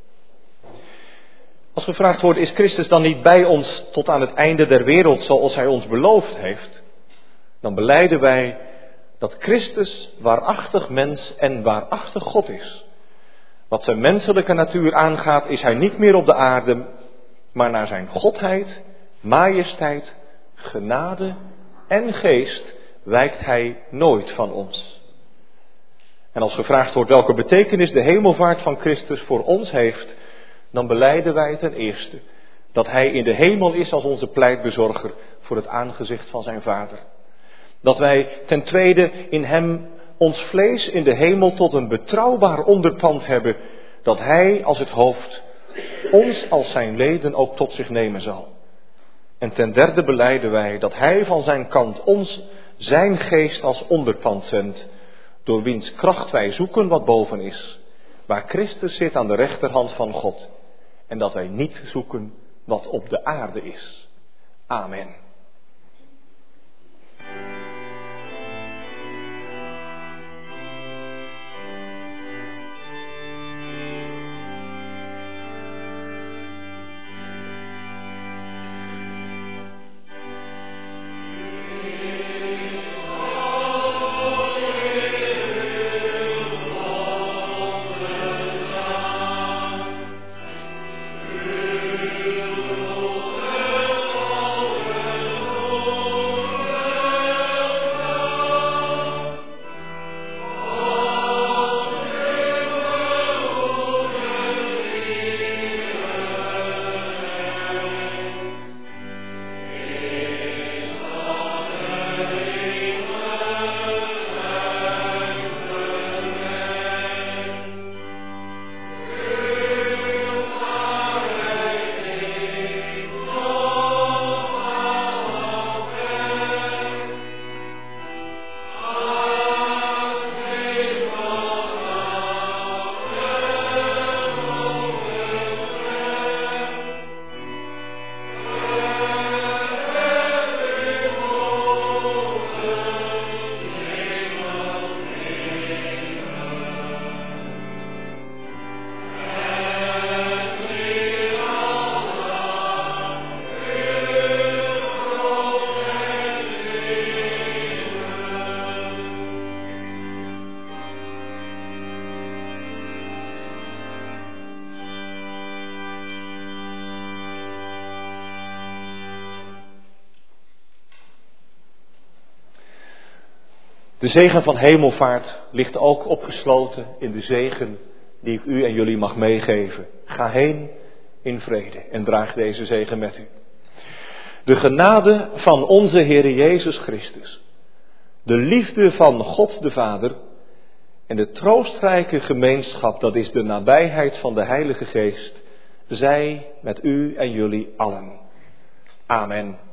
Als gevraagd wordt, is Christus dan niet bij ons tot aan het einde der wereld zoals hij ons beloofd heeft? Dan belijden wij dat Christus waarachtig mens en waarachtig God is. Wat zijn menselijke natuur aangaat, is hij niet meer op de aarde, maar naar zijn godheid, majesteit, genade en geest wijkt hij nooit van ons. En als gevraagd wordt welke betekenis de hemelvaart van Christus voor ons heeft, dan belijden wij ten eerste dat hij in de hemel is als onze pleitbezorger voor het aangezicht van zijn Vader. Dat wij ten tweede in hem ons vlees in de hemel tot een betrouwbaar onderpand hebben, dat hij als het hoofd ons als zijn leden ook tot zich nemen zal. En ten derde belijden wij dat hij van zijn kant ons zijn geest als onderpand zendt, door wiens kracht wij zoeken wat boven is, waar Christus zit aan de rechterhand van God, en dat wij niet zoeken wat op de aarde is. Amen. De zegen van hemelvaart ligt ook opgesloten in de zegen die ik u en jullie mag meegeven. Ga heen in vrede en draag deze zegen met u. De genade van onze Heer Jezus Christus, de liefde van God de Vader en de troostrijke gemeenschap, dat is de nabijheid van de Heilige Geest, zij met u en jullie allen. Amen.